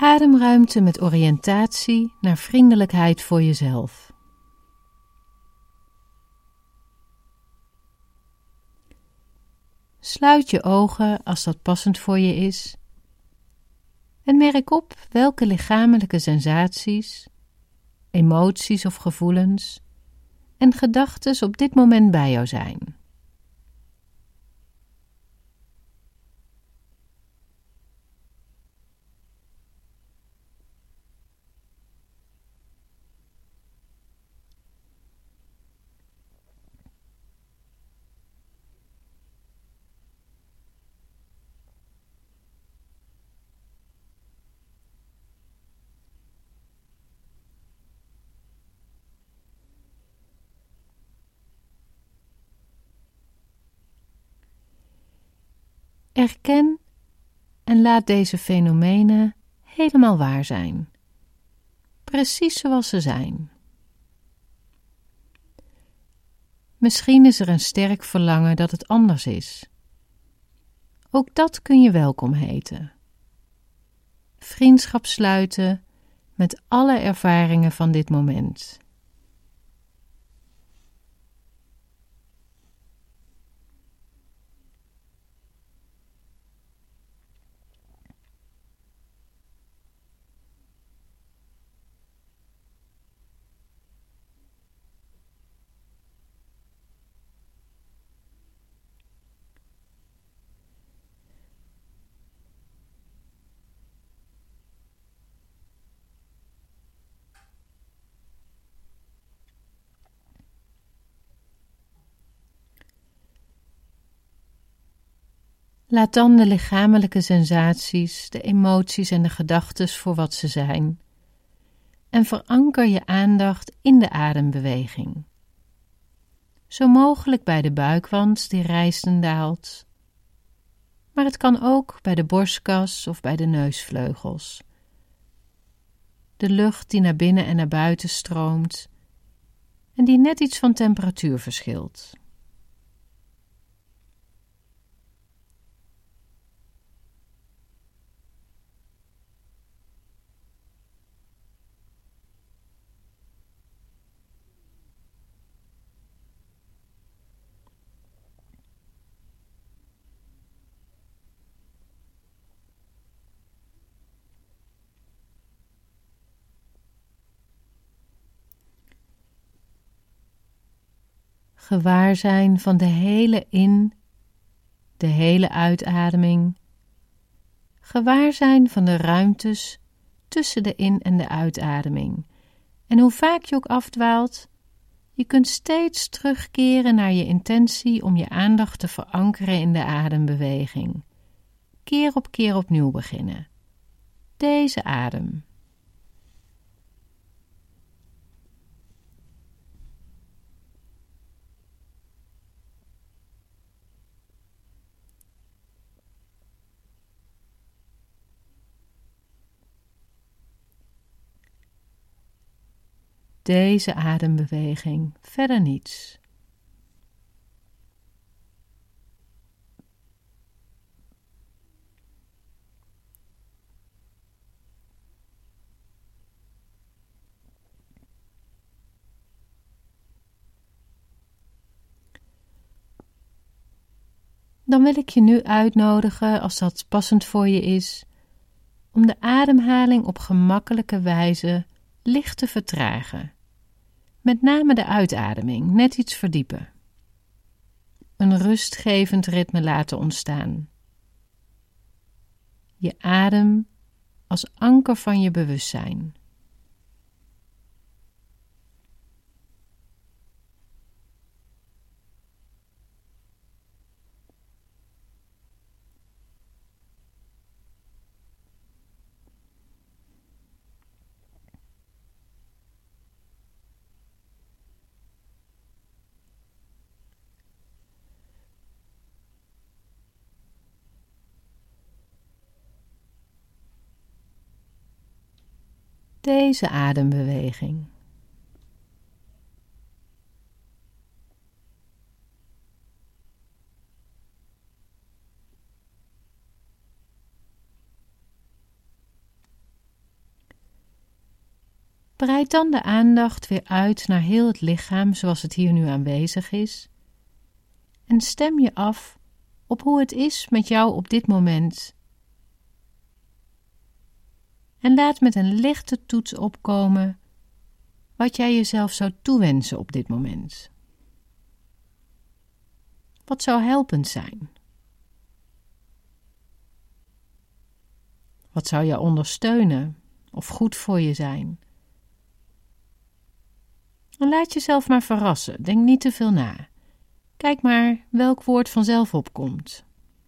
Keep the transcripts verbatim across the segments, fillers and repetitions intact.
Ademruimte met oriëntatie naar vriendelijkheid voor jezelf. Sluit je ogen als dat passend voor je is en merk op welke lichamelijke sensaties, emoties of gevoelens en gedachten op dit moment bij jou zijn. Erken en laat deze fenomenen helemaal waar zijn, precies zoals ze zijn. Misschien is er een sterk verlangen dat het anders is. Ook dat kun je welkom heten. Vriendschap sluiten met alle ervaringen van dit moment. Laat dan de lichamelijke sensaties, de emoties en de gedachten voor wat ze zijn en veranker je aandacht in de adembeweging. Zo mogelijk bij de buikwand die rijst en daalt, maar het kan ook bij de borstkas of bij de neusvleugels. De lucht die naar binnen en naar buiten stroomt en die net iets van temperatuur verschilt. Gewaarzijn van de hele in, de hele uitademing. Gewaarzijn van de ruimtes tussen de in- en de uitademing. En hoe vaak je ook afdwaalt, je kunt steeds terugkeren naar je intentie om je aandacht te verankeren in de adembeweging. Keer op keer opnieuw beginnen. Deze adem. Deze adembeweging, verder niets. Dan wil ik je nu uitnodigen, als dat passend voor je is, om de ademhaling op gemakkelijke wijze licht te vertragen. Met name de uitademing, net iets verdiepen. Een rustgevend ritme laten ontstaan. Je adem als anker van je bewustzijn. Deze adembeweging. Breid dan de aandacht weer uit naar heel het lichaam zoals het hier nu aanwezig is. En stem je af op hoe het is met jou op dit moment. En laat met een lichte toets opkomen wat jij jezelf zou toewensen op dit moment. Wat zou helpend zijn? Wat zou je ondersteunen of goed voor je zijn? En laat jezelf maar verrassen, denk niet te veel na. Kijk maar welk woord vanzelf opkomt.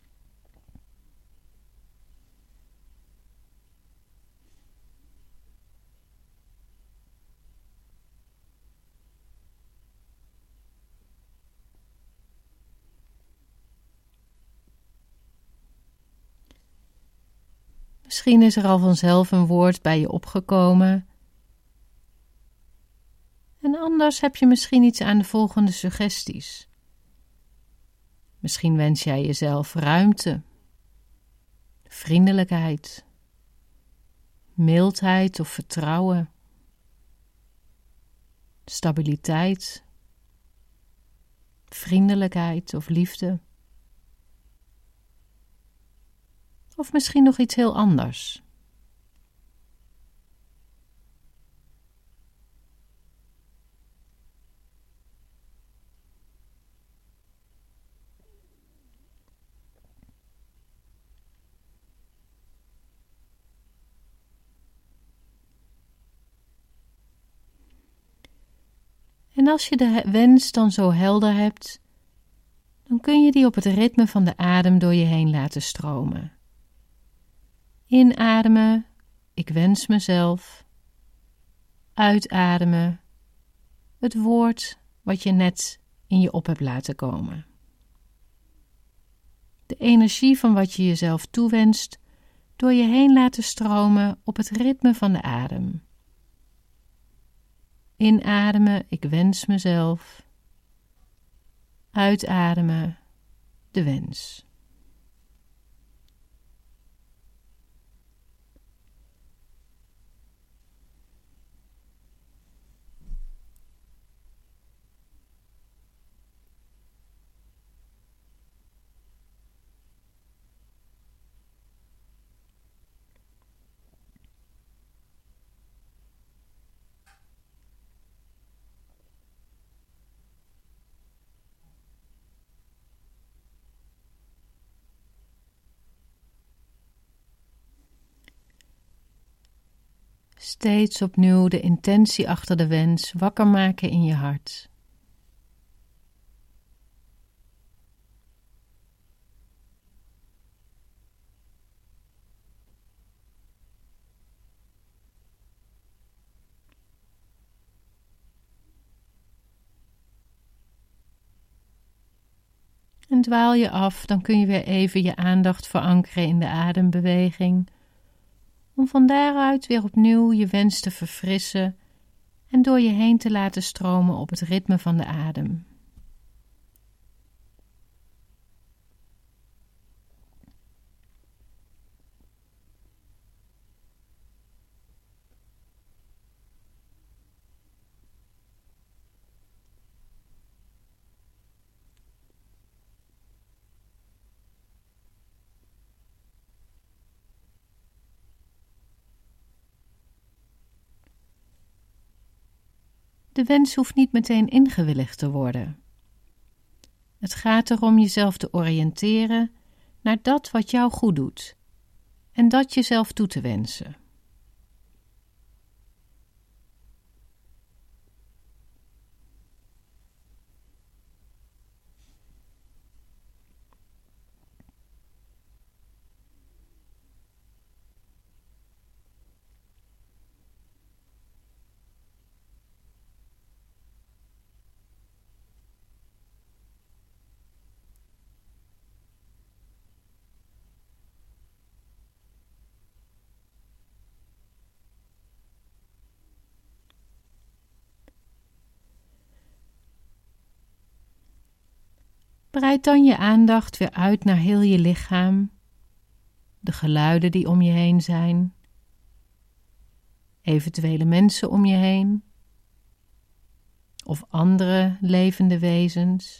Misschien is er al vanzelf een woord bij je opgekomen. En anders heb je misschien iets aan de volgende suggesties. Misschien wens jij jezelf ruimte, vriendelijkheid, mildheid of vertrouwen, stabiliteit, vriendelijkheid of liefde. Of misschien nog iets heel anders. En als je de wens dan zo helder hebt, dan kun je die op het ritme van de adem door je heen laten stromen. Inademen, ik wens mezelf. Uitademen, het woord wat je net in je op hebt laten komen. De energie van wat je jezelf toewenst, door je heen laten stromen op het ritme van de adem. Inademen, ik wens mezelf. Uitademen, de wens. Steeds opnieuw de intentie achter de wens wakker maken in je hart. En dwaal je af, dan kun je weer even je aandacht verankeren in de adembeweging, om van daaruit weer opnieuw je wens te verfrissen en door je heen te laten stromen op het ritme van de adem. De wens hoeft niet meteen ingewilligd te worden. Het gaat erom jezelf te oriënteren naar dat wat jou goed doet en dat jezelf toe te wensen. Breid dan je aandacht weer uit naar heel je lichaam, de geluiden die om je heen zijn. eventuele mensen om je heen of andere levende wezens.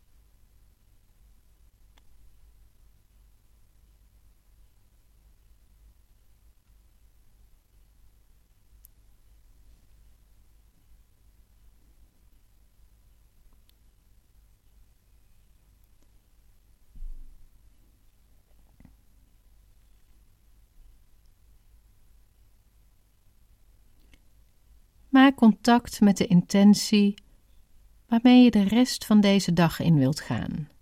Maak contact met de intentie waarmee je de rest van deze dag in wilt gaan.